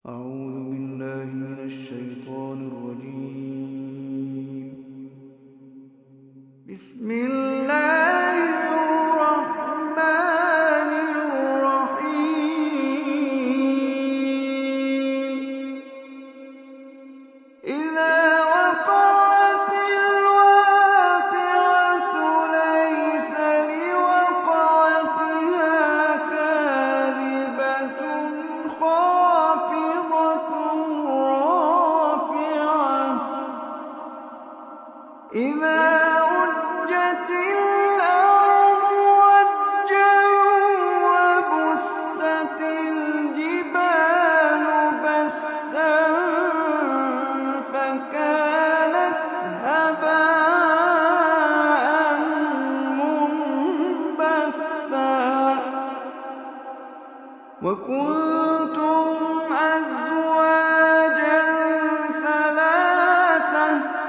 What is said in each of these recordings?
أعوذ بالله من الشيطان الرجيم. بسم الله الرحمن الرحيم. إذا وقعت الواقعة ليس لوقعتها كاذبة خافضة رافعة إذا رجت الأرض رجا وبست الجبال بسا فكانت هباء منبثا وكنتم أزواجا ثلاثة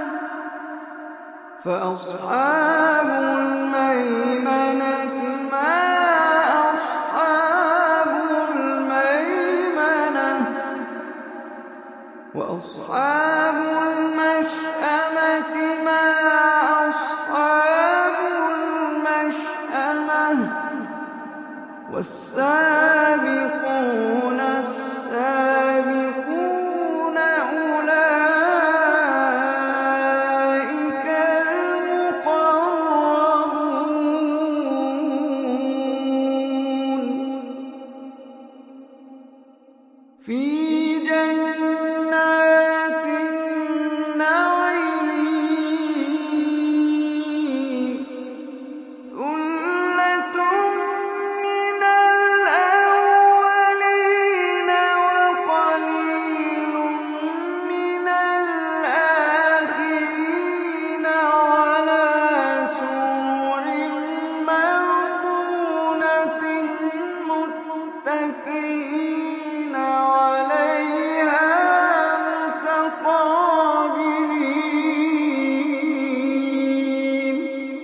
فأصحاب الميمنة ما أصحاب الميمنة وأصحاب المشأمة ما أصحاب المشأمة والسابقون السابقون أولئك المقربون في جنات النعيم ثلة من الأولين وقليل من الآخرين على سرر موضونة متكئين عليها متقابلين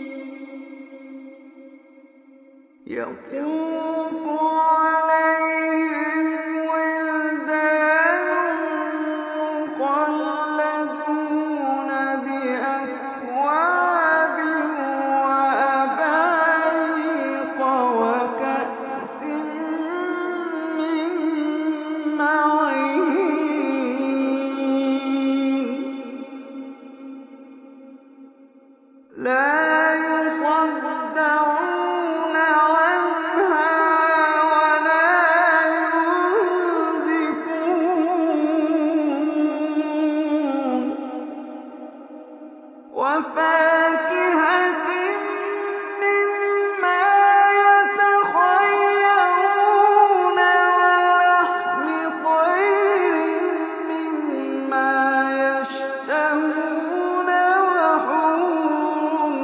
يطوف عليهم ولدان مخلدون بأكواب وأباريق وكأس من معين لا يصدعون عنها ولا ينزفون وفاكهة مما يتخيرون ولحم طير مما يشتهون وحور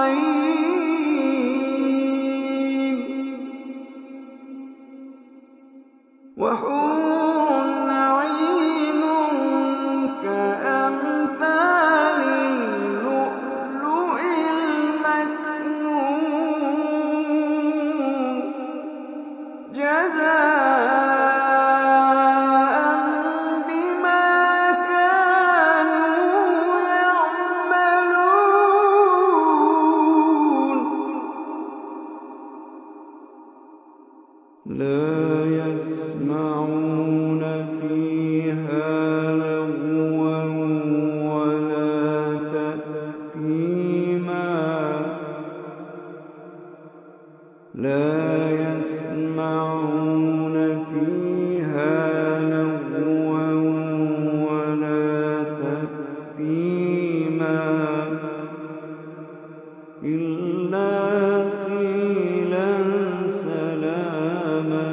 عين كأمثال اللؤلؤ المكنون جزاء بما كانوا يعملون لا يسمعون فيها لغوا ولا تأثيما لا يسمعون فيها لغوا ولا تأثيما إلا قيلا سلاما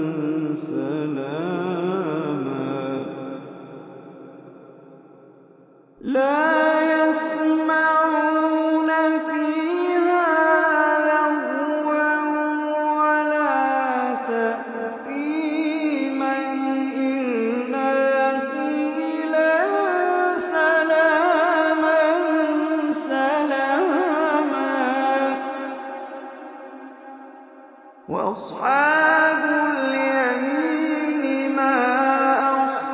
سلاما لا يسمعون فيها لغوا ولا تأثيما إلا قيلا سلاما سلاما وأصحاب اليمين ما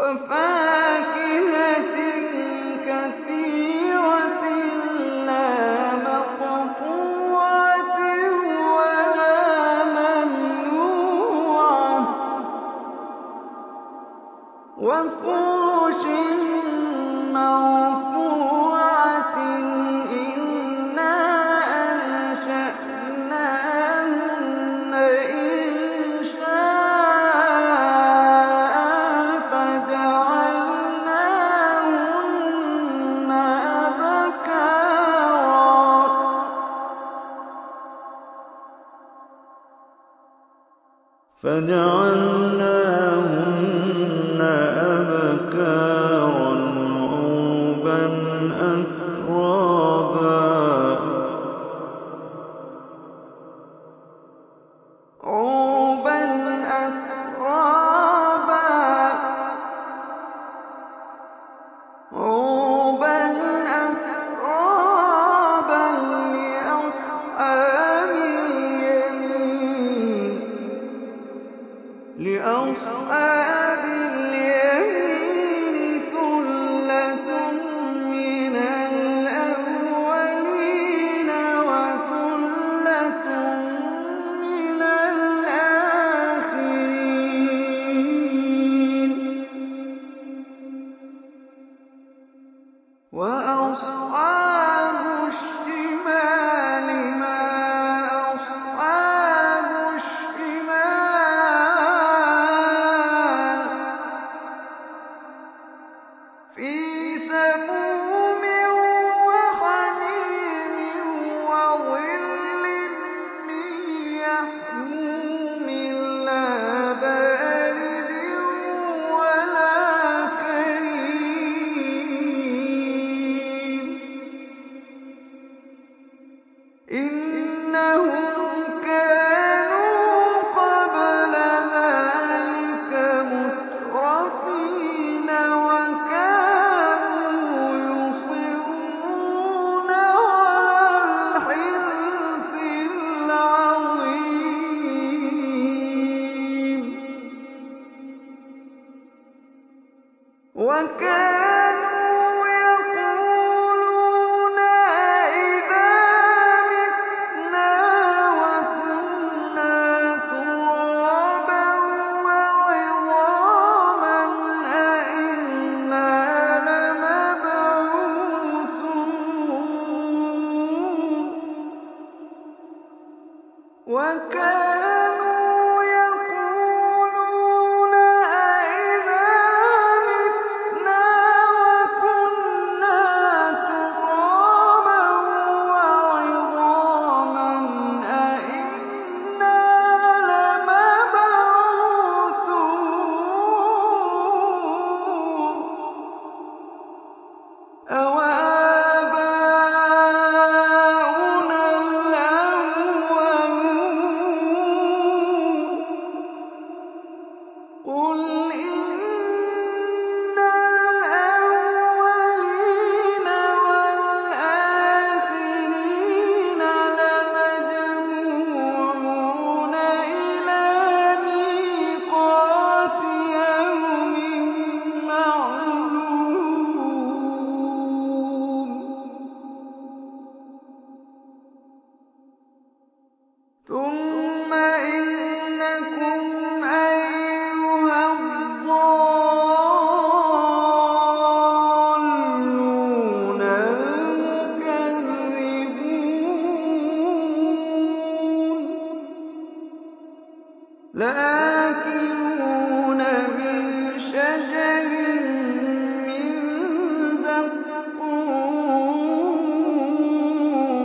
وفاكهة كثيرة لا مقطوعة ولا ممنوعة وفرش مرفوعة إنا أنشأناهن إنشاء فجعلناهن أبكارا عربا أترابا لأصحاب اليمين ثلة من الأولين وثلة من الآخرين وأصحاب الشمال ما أصحاب الشمال في سموم وحميم وظل من يحموم لا بارد ولا كريم إنهم كانوا قبل ذلك مترفين وكانوا يصرون على الحنث العظيم وكانوا يقولون أئذا متنا وكنا ترابا وعظاما أئنا لمبعوثون وكانوا يقولون أئذا متنا وكنا ترابا وعظاما أئنا لمبعوثون أَوَآبَاؤُنَا الْأَوَّلُونَ قُلْ إِنَّ الْأَوَّلِينَ وَالْآخِرِينَ لَمَجْمُوعُونَ إِلَىٰ مِيقَاتِ يَوْمٍ مَّعْلُومٍ ثُمَّ إِنَّكُمْ أَيُّهَا الضَّالُّونَ الْمُكَذِّبُونَ لَآكِلُونَ مِن شَجَرٍ مِّن زَقُّومٍ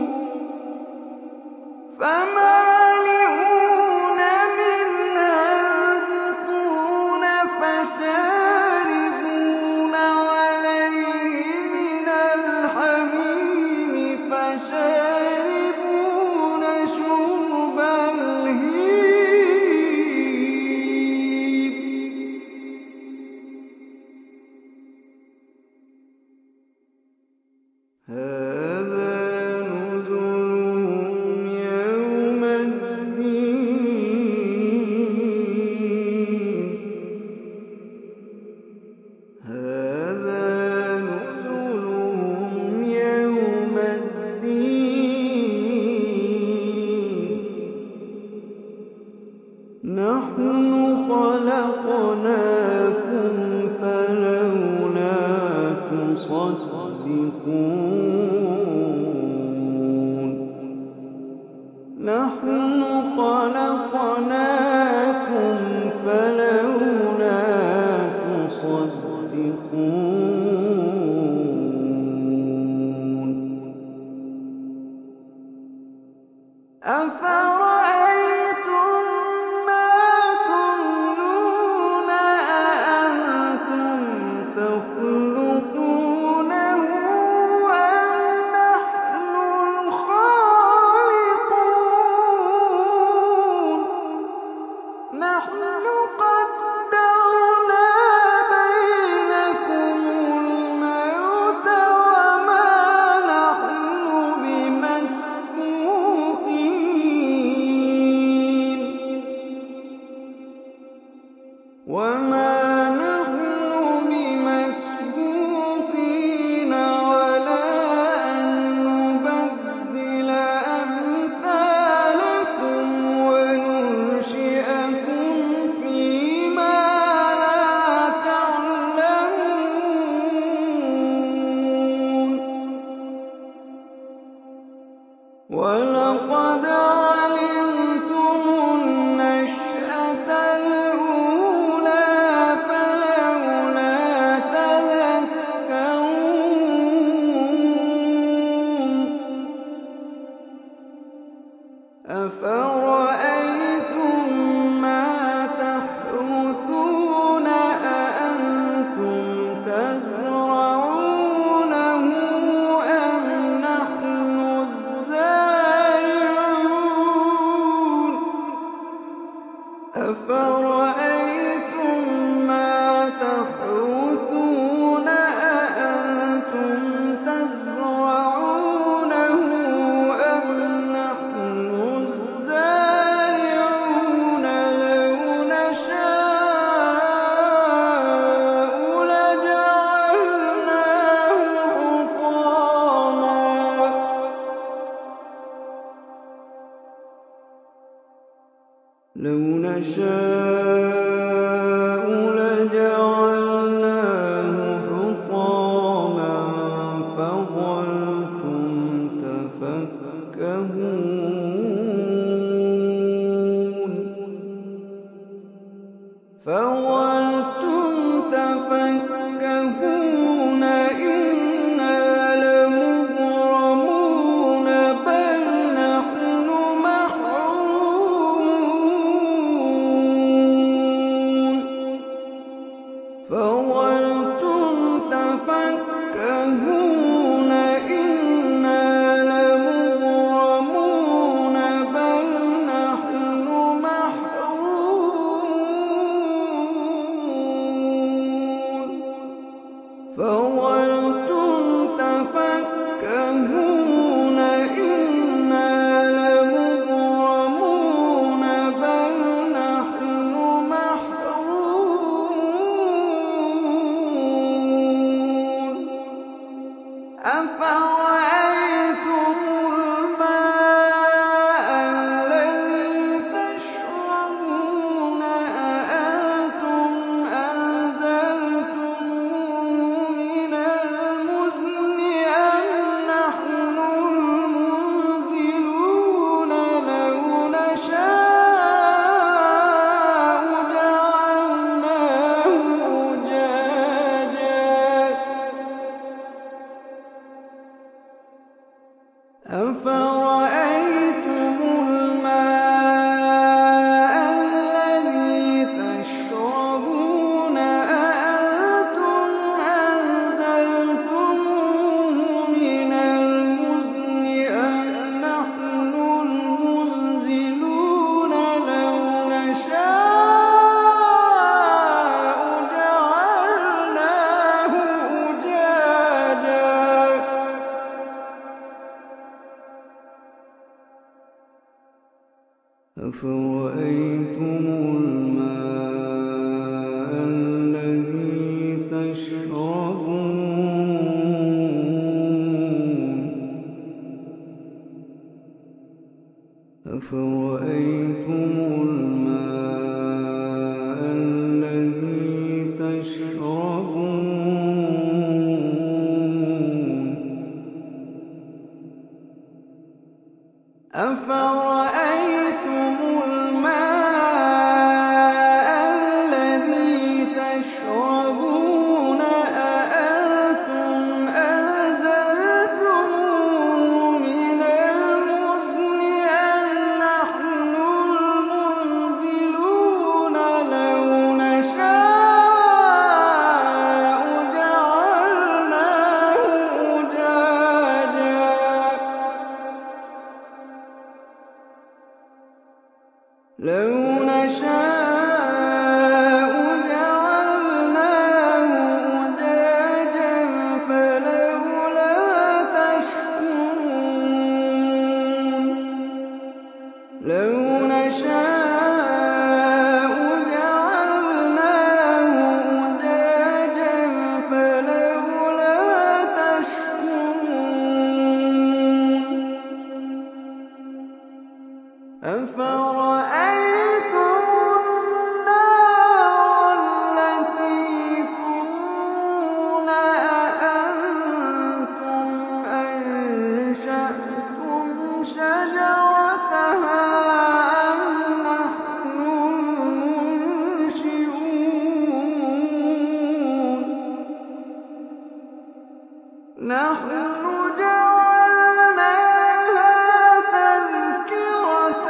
فَمَالِئُونَ مِنْهَا الْبُطُونَ فَشَارِبُونَ عَلَيْهِ مِنَ الْحَمِيمِ فَشَارِبُونَ شُرْبَ الْهِيمِ نحن خلقناكم فلولا تصدقون نحن خلقناكم فلولا تصدقون أفرأيتم ما تمنون أأنتم تخلقونه أم نحن الخالقون نحن قدرنا بينكم الموت وما نحن بمسبوقين على أن نبدل أمثالكم وننشئكم فيما لا تعلمون ولقد علمتم النشأة الأولى فلولا تذكرون أفرأيتم ما تحرثون أأنتم تزرعونه أم نحن الزارعون أفرأيتم ما تحرثون أأنتم تزرعونه أم نحن الزارعون لو نشاء لجعلناه حطاما فظلتم تفكهون إنا لمغرمون بل نحن محرومون فظلتم تفكهون إنا لمغرمون بل نحن محرومون نحن جعلناها تذكرة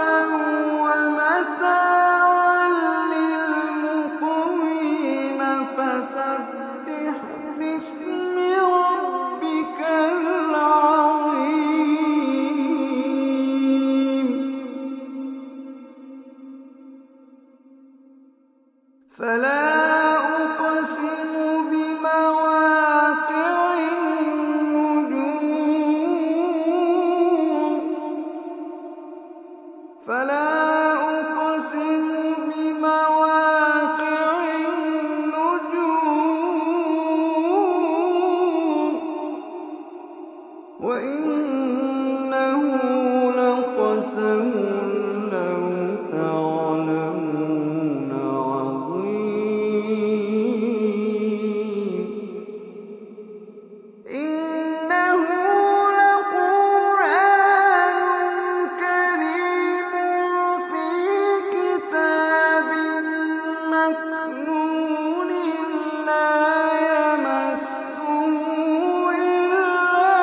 ومتاعا للمقوين فسبح باسم ربك العظيم فلا أقسم بمواقع النجوم وإنه لقسم لو تعلمون عظيم إنه لقرآن كريم في كتاب مكنون لا يمسه إلا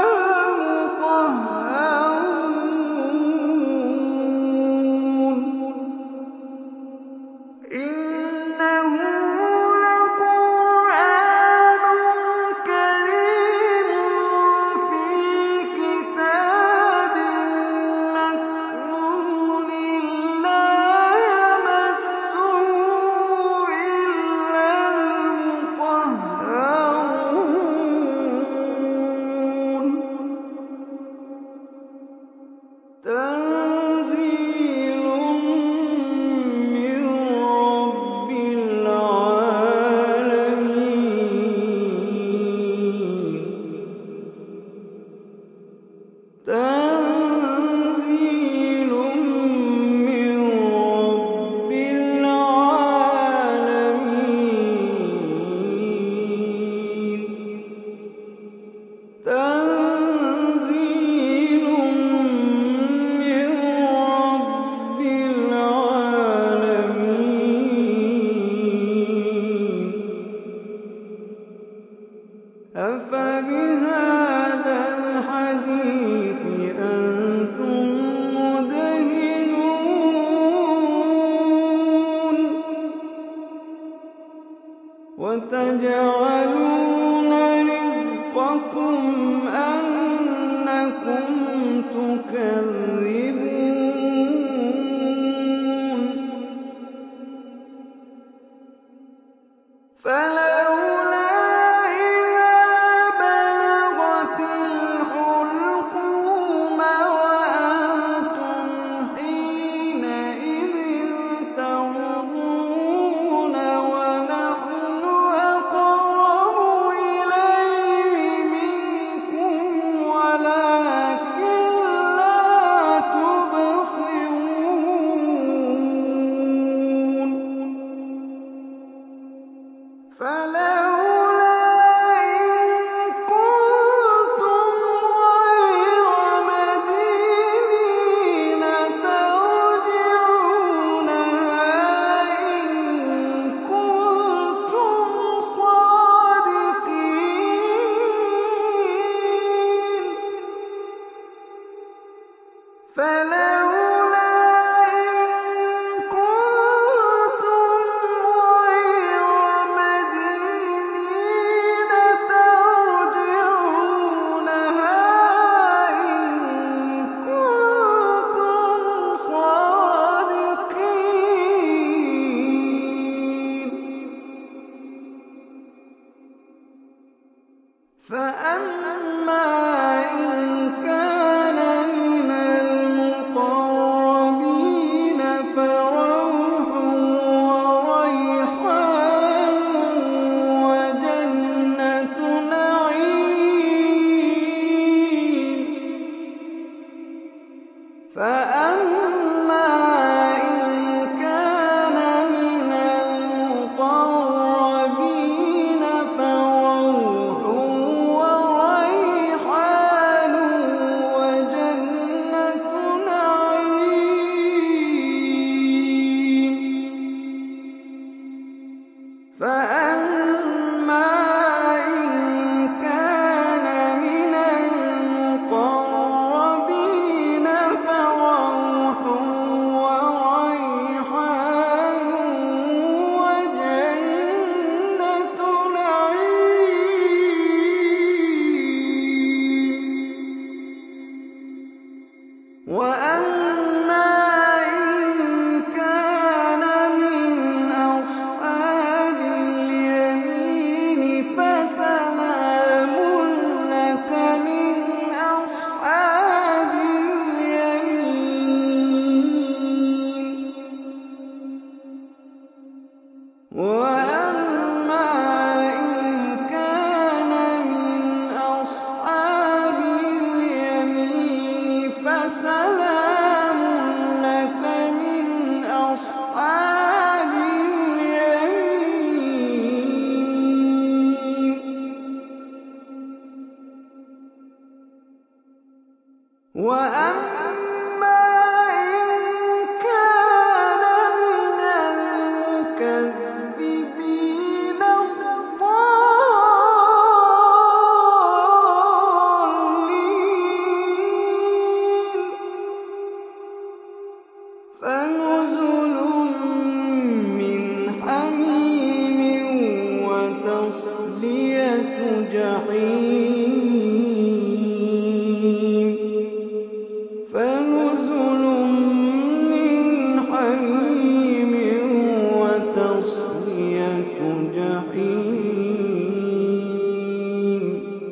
المطهرون إنه لقرآن كريم في كتاب مكنون لا يمسه إلا المطهرون تنزيل من رب العالمين تنزيل من رب العالمين تنزيل من رب العالمين أفبهذا الحديث أنتم مدهنون وتجعلون رزقكم أنكم تكذبون فلولا إذا بلغت الحلقوم وأنتم حينئذ تنظرون ونحن أقرب إليه منكم ولكن لا تبصرون فلولا إن كنتم غير مدينين ترجعونها إن كنتم صادقين فلولا إن كنتم غير مدينين ترجعونها إن كنتم صادقين فأما إن كان من المقربين فروح وريحان وجنة نعيم فأما إن كان من المقربين فروح وريحان وجنة نعيم فأما إن كان من وأما إن كان من أصحاب اليمين فسلام لك من أصحاب اليمين. وأما إن كان من المكذبين الضالين فنزل من حميم وتصلية جحيم. فنزل من حميم وتصلية جحيم.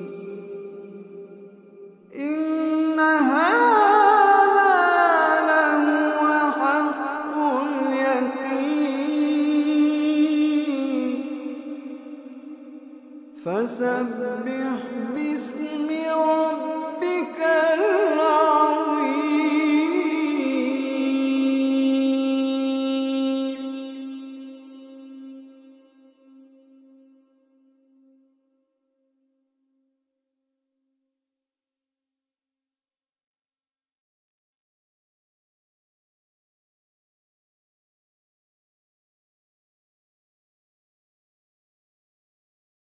إن هذا لهو حق اليقين. فسبح باسم ربك